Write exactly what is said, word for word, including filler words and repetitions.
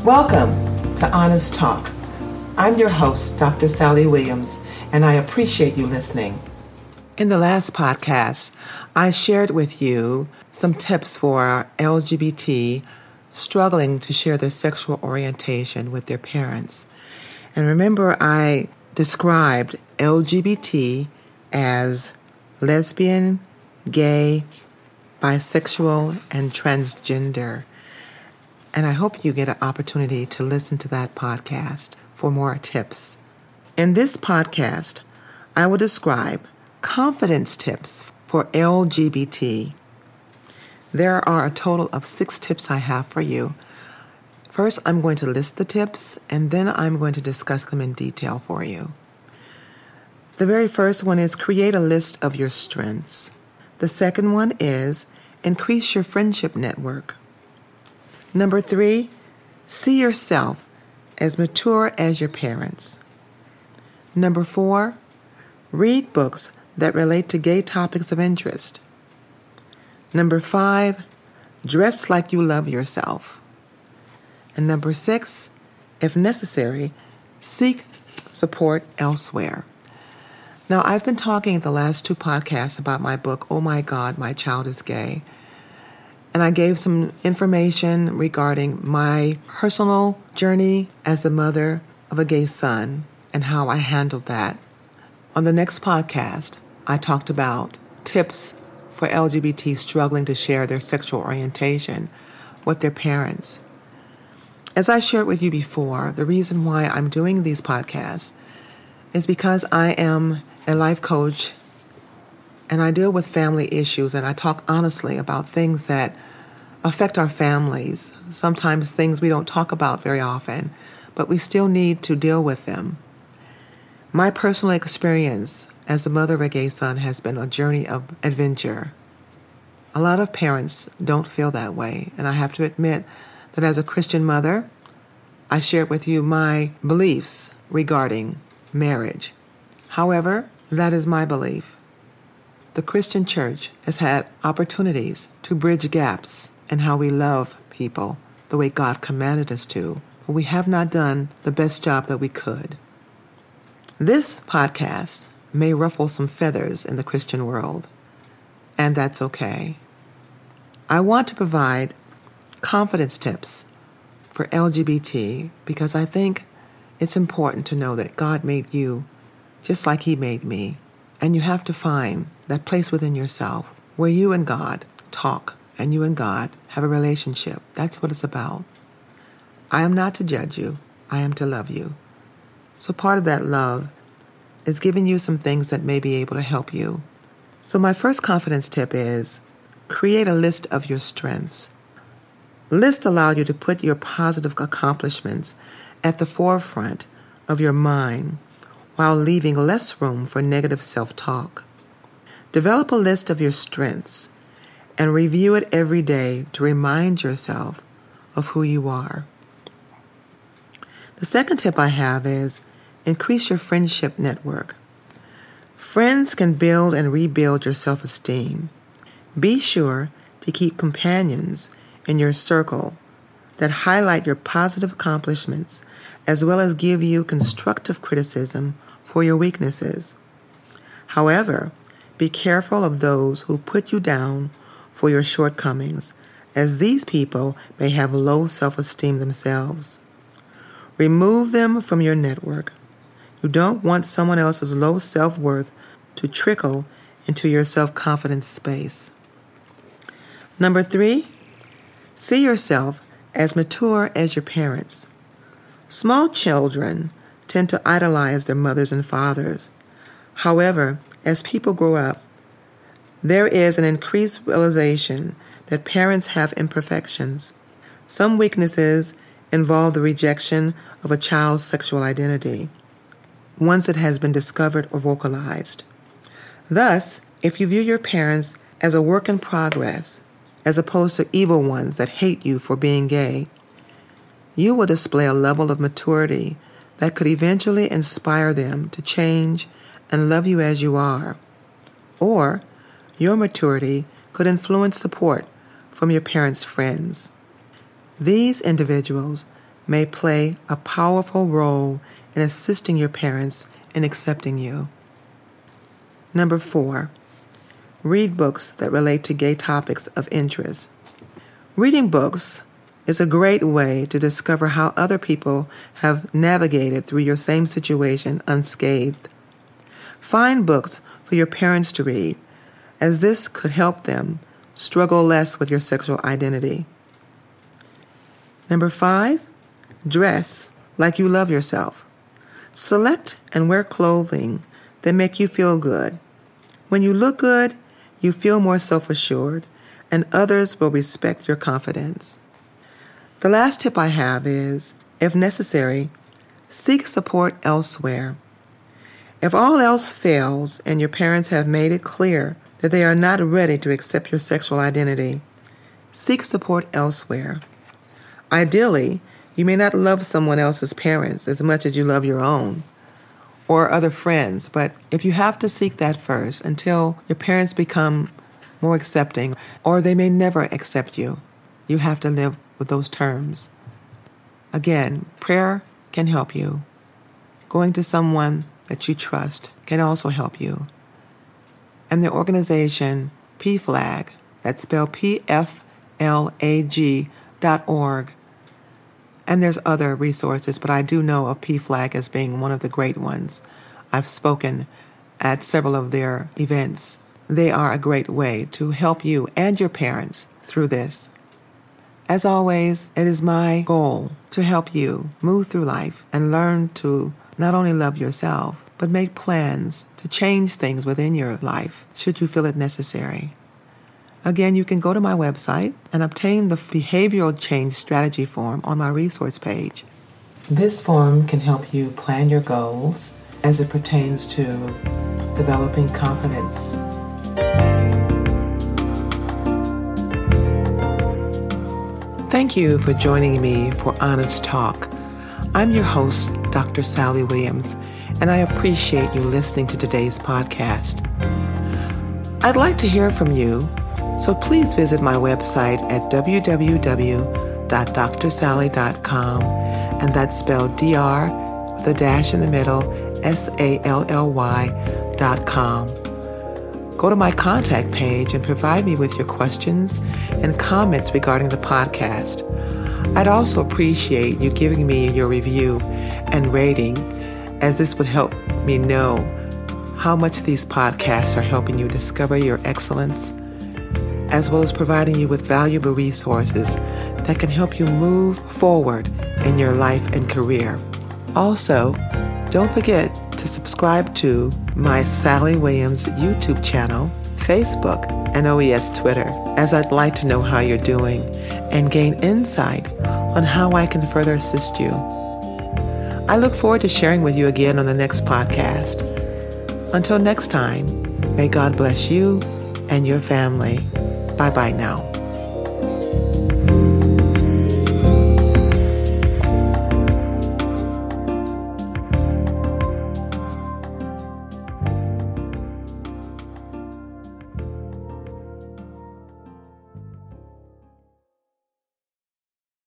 Welcome to Honest Talk. I'm your host, Doctor Sally Williams, and I appreciate you listening. In the last podcast, I shared with you some tips for L G B T struggling to share their sexual orientation with their parents. And remember, I described L G B T as lesbian, gay, bisexual, and transgender. And I hope you get an opportunity to listen to that podcast for more tips. In this podcast, I will describe confidence tips for L G B T. There are a total of six tips I have for you. First, I'm going to list the tips, and then I'm going to discuss them in detail for you. The very first one is create a list of your strengths. The second one is increase your friendship network. Number three, see yourself as mature as your parents. Number four, read books that relate to gay topics of interest. Number five, dress like you love yourself. And number six, if necessary, seek support elsewhere. Now, I've been talking at the last two podcasts about my book, Oh My God, My Child is Gay. And I gave some information regarding my personal journey as the mother of a gay son and how I handled that. On the next podcast, I talked about tips for L G B T struggling to share their sexual orientation with their parents. As I shared with you before, the reason why I'm doing these podcasts is because I am a life coach and I deal with family issues, and I talk honestly about things that affect our families, sometimes things we don't talk about very often, but we still need to deal with them. My personal experience as the mother of a gay son has been a journey of adventure. A lot of parents don't feel that way, and I have to admit that as a Christian mother, I shared with you my beliefs regarding marriage. However, that is my belief. The Christian church has had opportunities to bridge gaps in how we love people the way God commanded us to, but we have not done the best job that we could. This podcast may ruffle some feathers in the Christian world, and that's okay. I want to provide confidence tips for L G B T because I think it's important to know that God made you just like He made me. And you have to find that place within yourself where you and God talk and you and God have a relationship. That's what it's about. I am not to judge you. I am to love you. So part of that love is giving you some things that may be able to help you. So my first confidence tip is create a list of your strengths. Lists allow you to put your positive accomplishments at the forefront of your mind while leaving less room for negative self-talk. Develop a list of your strengths and review it every day to remind yourself of who you are. The second tip I have is increase your friendship network. Friends can build and rebuild your self-esteem. Be sure to keep companions in your circle that highlight your positive accomplishments as well as give you constructive criticism for your weaknesses. However, be careful of those who put you down for your shortcomings, as these people may have low self-esteem themselves. Remove them from your network. You don't want someone else's low self-worth to trickle into your self-confidence space. Number three, see yourself as mature as your parents. Small children tend to idolize their mothers and fathers. However, as people grow up, there is an increased realization that parents have imperfections. Some weaknesses involve the rejection of a child's sexual identity, once it has been discovered or vocalized. Thus, if you view your parents as a work in progress, as opposed to evil ones that hate you for being gay, you will display a level of maturity that could eventually inspire them to change and love you as you are. Or your maturity could influence support from your parents' friends. These individuals may play a powerful role in assisting your parents in accepting you. Number four, read books that relate to gay topics of interest. Reading books is a great way to discover how other people have navigated through your same situation unscathed. Find books for your parents to read, as this could help them struggle less with your sexual identity. Number five, dress like you love yourself. Select and wear clothing that make you feel good. When you look good, you feel more self-assured, and others will respect your confidence. The last tip I have is, if necessary, seek support elsewhere. If all else fails and your parents have made it clear that they are not ready to accept your sexual identity, seek support elsewhere. Ideally, you may not love someone else's parents as much as you love your own or other friends, but if you have to seek that first until your parents become more accepting, or they may never accept you, you have to live with those terms. Again, prayer can help you. Going to someone that you trust can also help you. And the organization P F L A G, that's spelled P F L A G dot org. And there's other resources, but I do know of P F L A G as being one of the great ones. I've spoken at several of their events. They are a great way to help you and your parents through this. As always, it is my goal to help you move through life and learn to not only love yourself, but make plans to change things within your life should you feel it necessary. Again, you can go to my website and obtain the Behavioral Change Strategy form on my resource page. This form can help you plan your goals as it pertains to developing confidence. Thank you for joining me for Honest Talk. I'm your host, Doctor Sally Williams, and I appreciate you listening to today's podcast. I'd like to hear from you, so please visit my website at w w w dot dr sally dot com, and that's spelled D R with a dash in the middle, S A L L Y dot com. Go to my contact page and provide me with your questions and comments regarding the podcast. I'd also appreciate you giving me your review and rating, as this would help me know how much these podcasts are helping you discover your excellence, as well as providing you with valuable resources that can help you move forward in your life and career. Also, don't forget to subscribe to my Sally Williams YouTube channel, Facebook, and O E S Twitter, as I'd like to know how you're doing and gain insight on how I can further assist you. I look forward to sharing with you again on the next podcast. Until next time, may God bless you and your family. Bye-bye now.